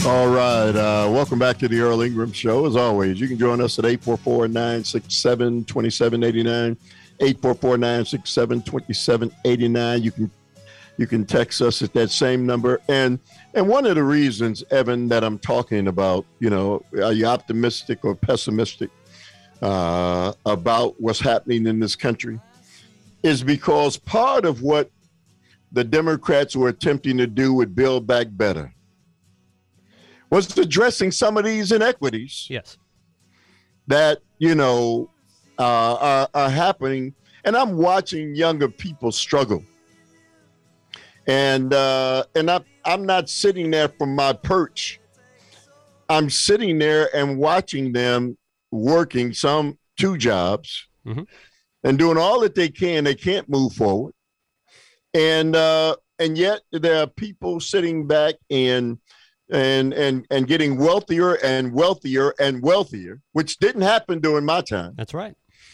All right. Welcome back to the Earl Ingram Show. As always, you can join us at 844-967-2789, 844-967-2789. You can text us at that same number. And one of the reasons, Evan, that I'm talking about, are you optimistic or pessimistic about what's happening in this country, is because part of what the Democrats were attempting to do with Build Back Better was addressing some of these inequities. Yes. That, are happening. And I'm watching younger people struggle. And I'm not sitting there from my perch. I'm sitting there and watching them working some 2 jobs and doing all that they can. They can't move forward. And yet there are people sitting back and getting wealthier and wealthier and wealthier, which didn't happen during my time. That's right.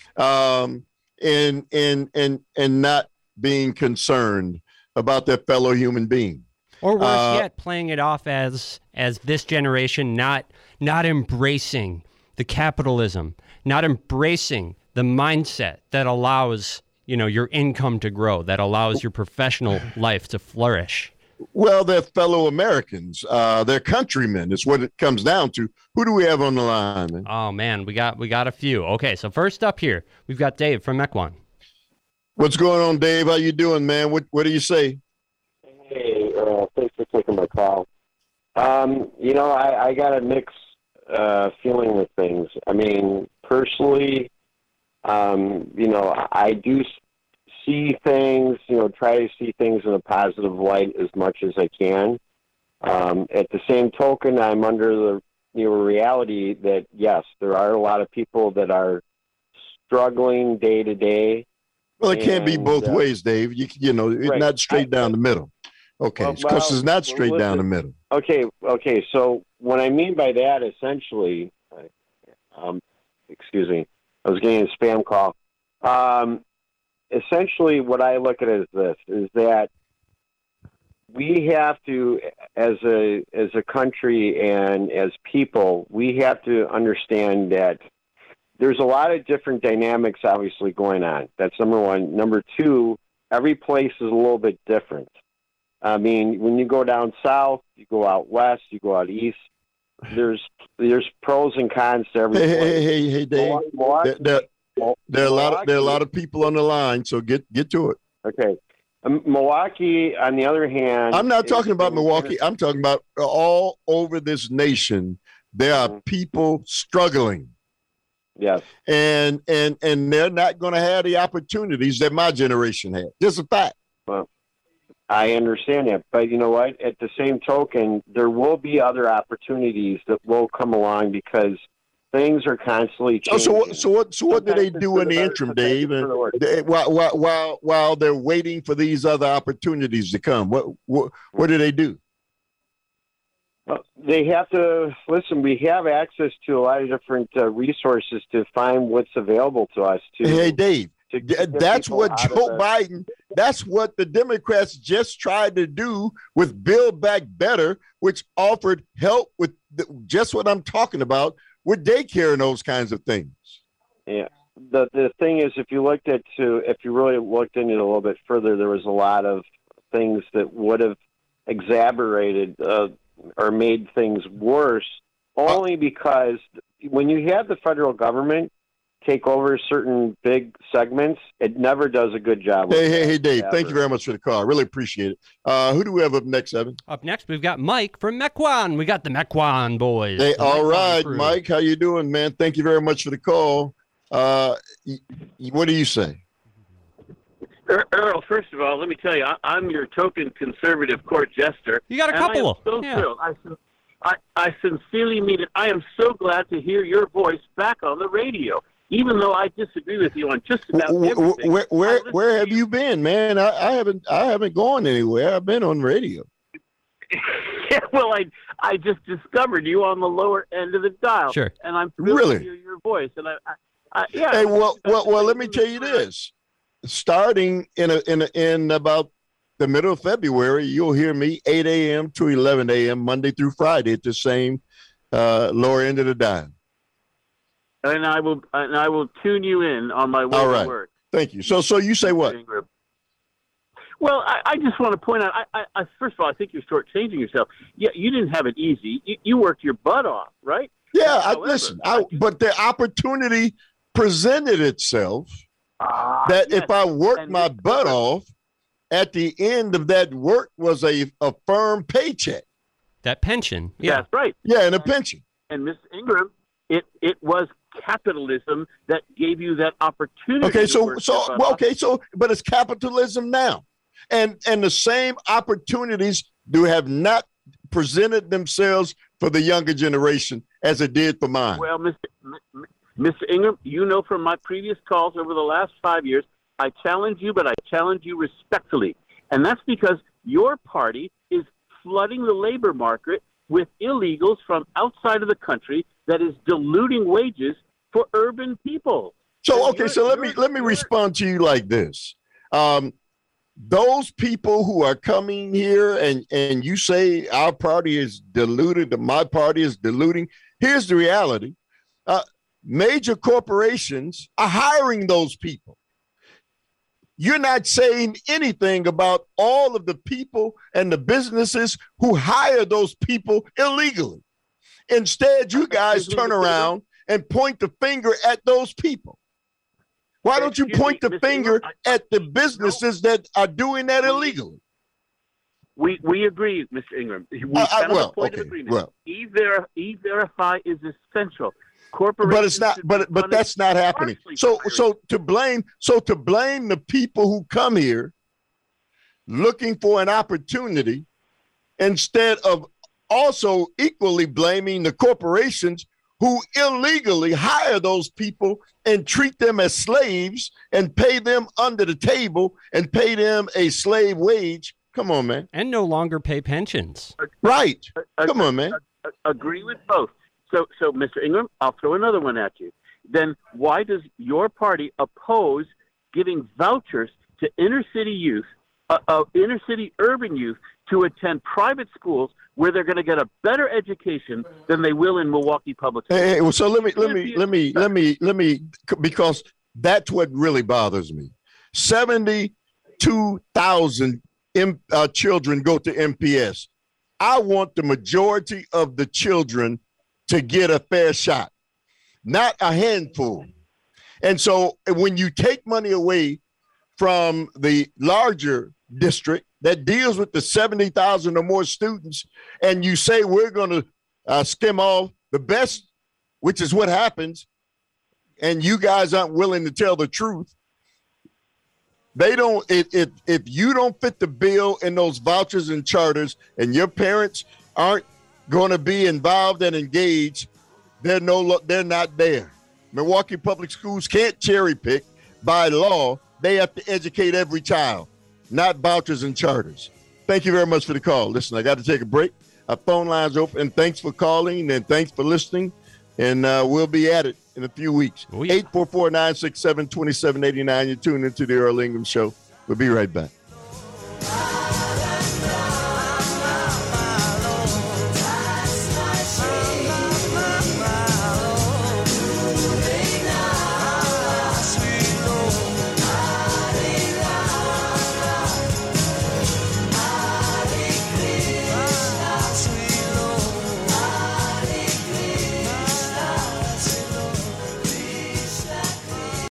And not being concerned about their fellow human being. Or worse yet, playing it off as this generation not embracing the capitalism, not embracing the mindset that allows, your income to grow, that allows your professional life to flourish. Well, they're fellow Americans. They're countrymen is what it comes down to. Who do we have on the line, man? Oh, man, we got a few. Okay, so first up here, we've got Dave from Mequon. What's going on, Dave? How you doing, man? What do you say? Hey, thanks for taking my call. I got a mixed feeling with things. I mean, personally, I do see things, try to see things in a positive light as much as I can. At the same token, I'm under the reality that, yes, there are a lot of people that are struggling day to day. Well, it can't be both ways, Dave. It's right. Not straight down the middle. Okay, because it's not straight down the middle. Okay. So what I mean by that, essentially, excuse me, I was getting a spam call. Essentially, what I look at is this: is that we have to, as a country and as people, we have to understand that there's a lot of different dynamics obviously going on. That's number one. Number two, every place is a little bit different. I mean, when you go down south, you go out west, you go out east, there's pros and cons to every place. Hey, Dave. There are a lot of people on the line, so get to it. Okay. Milwaukee, on the other hand, I'm not talking about Milwaukee. I'm talking about all over this nation. There are people struggling. Yes. And they're not going to have the opportunities that my generation had. Just a fact. Well, I understand that, but you know what? At the same token, there will be other opportunities that will come along because things are constantly changing. So what do they do in the interim, Dave? And while they're waiting for these other opportunities to come, what do they do? They have to listen. We have access to a lot of different resources to find what's available to us. Hey, Dave, that's what Joe Biden. That's what the Democrats just tried to do with Build Back Better, which offered help with just what I'm talking about with daycare and those kinds of things. Yeah. The thing is, if you really looked into it a little bit further, there was a lot of things that would have exacerbated or made things worse, only because when you have the federal government take over certain big segments, it never does a good job. Hey, Dave, thank you very much for the call. I really appreciate it. Who do we have up next, Evan? Up next, we've got Mike from Mequon. We got the Mequon boys. Hey, all right, Mike, how you doing, man? Thank you very much for the call. What do you say? Earl, first of all, let me tell you, I'm your token conservative court jester. You got a couple. I am so thrilled. I sincerely mean it. I am so glad to hear your voice back on the radio, even though I disagree with you on just about everything. Where have you been, man? I haven't gone anywhere. I've been on radio. Yeah, well, I just discovered you on the lower end of the dial. Sure. And I'm thrilled Really? to hear your voice. And yeah. Hey, well, let me tell you this. Starting in about the middle of February, you'll hear me 8 a.m. to 11 a.m. Monday through Friday at the same lower end of the dial. And I will tune you in on my way to work. Thank you. So you say what? Well, I just want to point out, I first of all, I think you're shortchanging yourself. Yeah, you didn't have it easy. You worked your butt off, right? Yeah, but the opportunity presented itself that if I worked my butt off, at the end of that work was a firm paycheck. That pension. Yeah. That's right. Yeah, and a pension. And Ms. Ingram, it was capitalism that gave you that opportunity. Okay, but it's capitalism now. And the same opportunities have not presented themselves for the younger generation as it did for mine. Well, Mr. Ingram, you know from my previous calls over the last 5 years, I challenge you, but I challenge you respectfully. And that's because your party is flooding the labor market with illegals from outside of the country that is diluting wages for urban people. So, okay, let me respond to you like this. Those people who are coming here and you say our party is diluted, my party is diluting. Here's the reality. Major corporations are hiring those people. You're not saying anything about all of the people and the businesses who hire those people illegally. Instead, you guys turn around and point the finger at those people. Why don't you point the finger at the businesses that are doing that illegally? We agree, Mr. Ingram. We stand on the point of agreement. Well, E-Verify is essential. But it's not. But that's not happening. So to blame the people who come here looking for an opportunity, instead of also equally blaming the corporations who illegally hire those people and treat them as slaves and pay them under the table and pay them a slave wage. Come on, man. And no longer pay pensions. Right. Come on, man. Agree with both. So, Mr. Ingram, I'll throw another one at you. Then why does your party oppose giving vouchers to inner city youth, inner city urban youth, to attend private schools where they're going to get a better education than they will in Milwaukee public schools? Hey, so let me, because that's what really bothers me. 72,000 children go to MPS. I want the majority of the children to get a fair shot, not a handful. And so when you take money away from the larger district that deals with the 70,000 or more students, and you say we're going to skim off the best, which is what happens, and you guys aren't willing to tell the truth, if you don't fit the bill in those vouchers and charters and your parents aren't going to be involved and engaged, they're not there. Milwaukee Public Schools can't cherry pick. By law, they have to educate every child, not vouchers and charters. Thank you very much for the call. Listen, I got to take a break. Our phone line's open, and thanks for calling, and thanks for listening, and we'll be at it in a few weeks. 844-967-2789. You're tuned into the Earl Ingram Show. We'll be right back.